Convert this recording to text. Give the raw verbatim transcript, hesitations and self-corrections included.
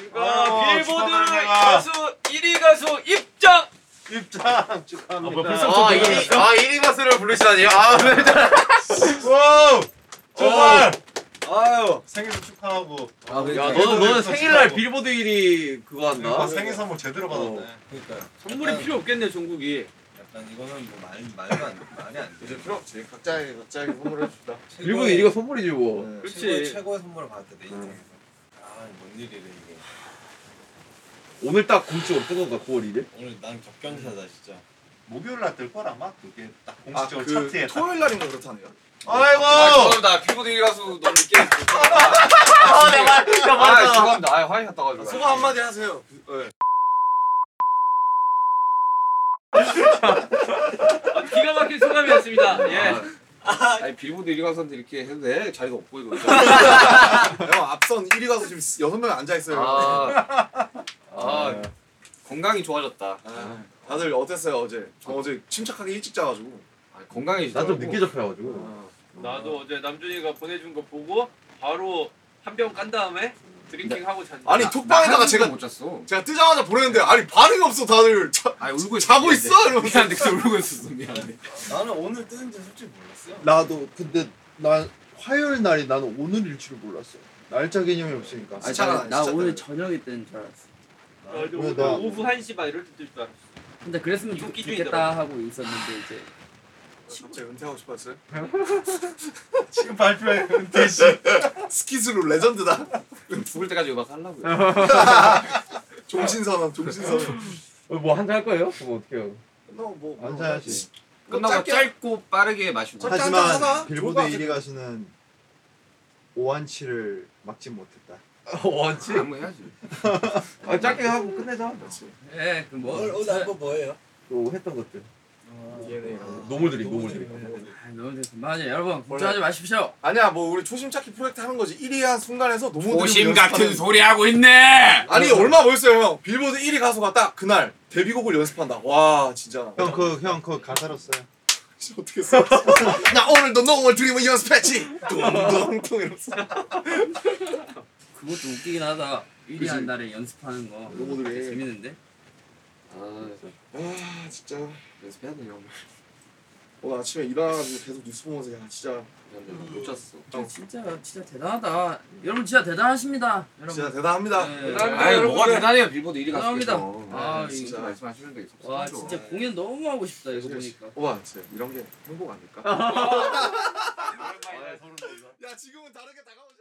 안녕하십니까. 빌보드 가수 일 위 가수 입장! 입장 축하합니다. 아, 뭐 벌써부터 아, 내가 일 위, 아, 일 위 가수를 부르시다니. 아, 와우! 정말! 아유. 생일도 축하하고. 아, 야, 야, 너는 너는 너는 생일날 빌보드 일 위 그거 한다. 아, 생일 선물 제대로 받았네. 그러니까요. 선물이 필요 없겠네, 종국이. 약간 이거는 뭐 말, 말도 안 말이 안 돼. 이제 필요 없지. 각자에게 각자에게 선물을 해준다. 빌보드 일 위가 선물이지 뭐. 네, 그렇지. 최고의, 최고의 선물을 받았대 내 인생에서. 아, 뭔 일이래 이게. 오늘 딱 공식으로 뜬 건가 구월 일 일? 오늘 난 격견사다 진짜. 목요일 날 뜰 거라마? 그게 딱 아, 공식적으로 그 차트에 딱. 토요일 날인 거 그렇다네요. 아이고! 아, 죄송합니다. 빌보드 일 위 가수 너무 늦게 했어. 아, 내 말, 내 아, 말. 죄송합니다. 아, 화이 갔다 가지고. 소감 한마디 하세요. 네. 아, 기가 막힌 소감이었습니다. 예. 아, 아니 빌보드 일 위 가수한테 이렇게 해도 돼? 자리가 없고 이거. 형 앞선 일 위 가수 지금 여섯 명 앉아 있어요. 아, 아, 건강이 좋아졌다. 아, 다들 어땠어요 어제? 저 어제 침착하게 일찍 자가지고. 아, 건강이 나 좀 늦게 접해가지고. 아, 나도 어제 남준이가 보내준 거 보고 바로 한 병 깐 다음에 드링킹 하고 잤는데. 아니 톡방에다가 제가 못 잤어. 제가 뜨자마자 보냈는데 아니 반응이 없어 다들. 자, 아니 울고 있어. 자고 있어 이러면서. 미안해, 그때 울고 있었어. 미안해. 나는 오늘 뜨는지 솔직히 몰랐어요. 나도 근데 난 화요일 날이 나는 오늘일 줄 몰랐어. 날짜 개념이 없으니까. 아니, 진짜, 나 진짜 오늘 때문에. 저녁에 뜨는 줄 알았어. 아, 근데 왜 오늘 나- 오후 한 시 반 이럴 때 뜰 줄 알았어. 근데 그랬으면 이거 좋, 기준이더라고. 좋겠다 하고 있었는데 이제 갑자기 은퇴하고 싶었어요? 지금 발표해, 은퇴씨. 스키스로 레전드다. 죽을 때까지 음악 하려고요. 종신선언 종신선언. 뭐 한잔 할 거예요? 그럼 어떡해요? 뭐, 뭐, 안 사야지. 끝나고 짧게 짧고 빠르게 마시고. 짧게 하지만 한잔 하자. 빌보드 좋을 것 일 위 가수는 오한치를 막지 못했다. 원치? 안무 해야지. 아 짧게 하고 끝내자. 예, 그럼 뭐 오늘 오늘 한거 뭐예요? 또 했던 것들. 디엔에이. 노물들이 노물들이. 아, 너무 그만하자 여러분 걱정하지 마십시오. 아니야 뭐 우리 초심 찾기 프로젝트 하는 거지. 일 위 한 순간에서 너무 고심 같은 소리 하고 있네. 아니 얼마 멋있어요 형. 빌보드 일 위 가수가 딱 그날 데뷔곡을 연습한다. 와 진짜. 형 그 형 그 가사로 써요. 진짜 어떻게 써? 나 오늘도 농을 드림을 연습했지. 뚱뚱뚱 이러면서. 그것도 웃기긴 하다. 일 위 한 날에 연습하는 거. 노무들이. 재밌는데? 아, 아 진짜. 연습해야 돼 형. 오늘 아침에 일어나가지고 계속 뉴스 보면서 야 진짜 미안해, 못 잤어. 저 진짜 진짜 대단하다. 여러분 진짜 대단하십니다. 여러분. 진짜 대단합니다. 네. 아이 뭐가 대단해요 빌보드 일 위 가수. 감사합니다. 아, 아, 진짜 진짜. 말씀하시는데 와 섭섭하죠. 진짜 공연 너무 하고 싶다 이거 그치, 보니까. 와 진짜 이런 게 행복 아닐까? 오랜만이다. 야 지금은 다르게 다가오지.